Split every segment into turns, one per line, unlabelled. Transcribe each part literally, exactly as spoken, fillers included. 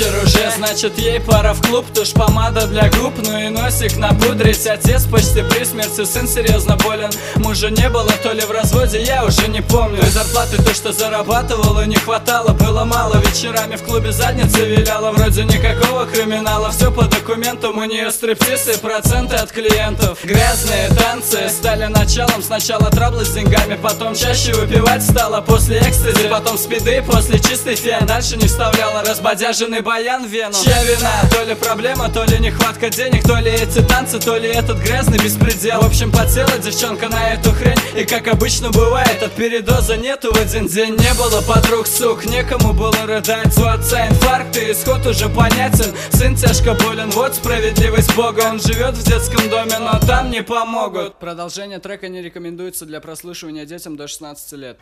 вечер уже, значит ей пора в клуб. Тушь, помада для губ, ну и носик напудрить. Отец почти при смерти, сын серьезно болен. Мужа не было, то ли в разводе, я уже не помню. Той зарплаты, то, что зарабатывала, не хватало, было мало. Вечерами в клубе задница виляла, вроде никакого криминала. Все по документам, у нее стриптиз и проценты от клиентов. Грязные танцы стали началом. Сначала траблы с деньгами, потом чаще выпивать стала. После экстази, потом спиды, после чистой фен. Дальше не вставляла разбодяженный баян в вену. Чья вина? То ли проблема, то ли нехватка денег, то ли эти танцы, то ли этот грязный беспредел. В общем, подсела девчонка на эту хрень. И как обычно бывает, от передоза нету в один день. Не было подруг, сук, некому было рыдать. У отца инфаркт и исход уже понятен. Сын тяжко болен, вот справедливость Бога. Он живет в детском доме, но там не помогут. Продолжение трека не рекомендуется для прослушивания детям до шестнадцати лет.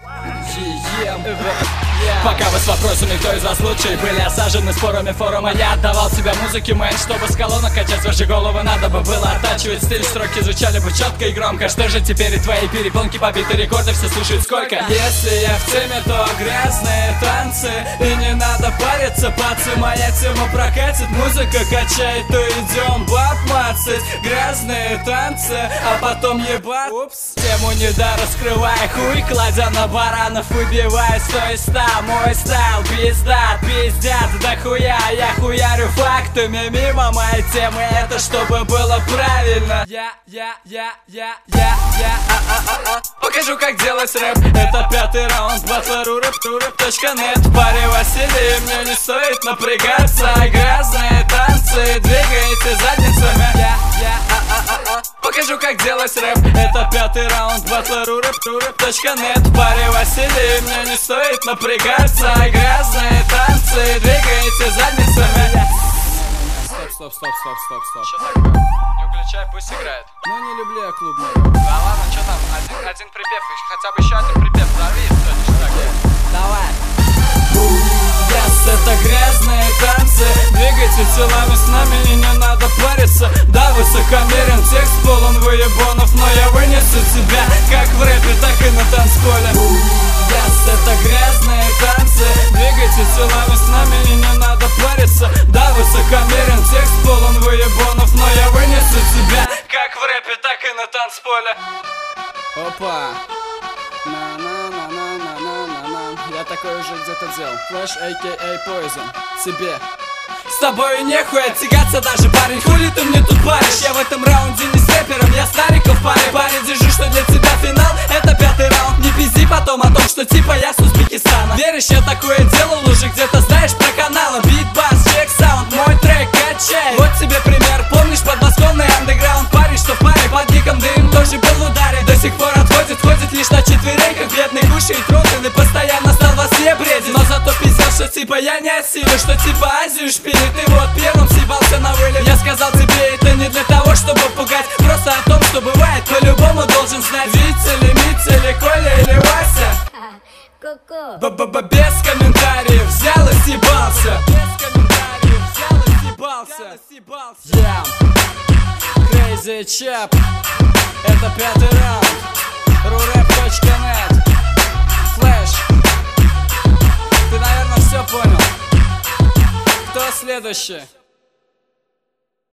Пока вы с вопросами, кто из вас лучший, были осажены спорами форума, я отдавал себя музыке, мэн. Чтобы с колонок качать ваши головы, надо бы было оттачивать стиль. Строки звучали бы четко и громко. Что же теперь и твои перепонки, побиты рекорды, все слушают сколько? Если я в теме, то грязные танцы. И не надо париться, пацы, моя тема прокатит. Музыка качает, то идем баб мацать. Грязные танцы, а потом ебать. Упс. Тему не да раскрывай, хуй кладя на баранов, выбивая сто из ста. Мой стайл пизда, пиздят, да хуя. Я хуярю фактами мимо моей темы. Это чтобы было правильно. Я, я, я, я, я, я, а, а, а, а. Покажу, как делать рэп. Это пятый раунд батла рурэп, рурэп точка нет. Парень Василий, мне не стоит напрягаться. Грязные танцы, двигайте задницами. Я, я, а, а, а, а. Покажу, как делать рэп. Это пятый раунд батла рурэп, рурэп точка нет. Парень Василий, мне не стоит напрягаться. Грязные танцы, двигайте задницами. Стоп, стоп, стоп, стоп, стоп, стоп. Не включай, пусть играет. Ну не люблю я клубную. Да ладно, что там, один, один припев, хотя бы еще один припев, зови, что так. Давай. Yes, это грязные танцы. Двигайте телами с нами и не надо париться. Да, высокомерен, текст полон выебонов, но я вынесу тебя как в рэпе, так и на танцполе. Yes, это грязные танцы. Двигайте телами с нами и не надо париться. Да, высокомерен, текст полон выебонов, но я вынесу тебя как в рэпе, так и на танцполе. Опа. На-на-на-на-на-на-на. Я такой уже где-то делал. Flash, а ка а. Poison. Тебе. С тобой нехуй тягаться даже, парень. Хули ты мне тут паришь? Я в этом раунде не с рэпером, я стариков парень. Парень, держу, что для тебя финал. Это пятый раунд, не пизди потом о том, что типа я с Узбекистана. Веришь, я такое делал уже где-то, знаешь, про каналы. Битбас, чек саунд, мой трек качай. Вот тебе пример, помнишь подмосковный андеграунд? Парень, что в паре под ником дым, тоже был в ударе. До сих пор отходит, ходит лишь на четвереньках. Бедный кушает ротын и постоянно стал во сне бредить. Но зато пиздел, что типа я не осилю, что типа Азию шпилит. Ты вот первым съебался на вылет. Я сказал тебе, это не для того, чтобы пугать, просто о том, что бывает, по-любому должен знать. Витя или Митя или Коля или Вася. Б-б-б без комментариев взял и съебался. Без комментариев взял и съебался. Yeah. Crazy Chap. Это пятый раунд. рурэп точка нет. Flash. Ты, наверное, все понял. Кто следующий?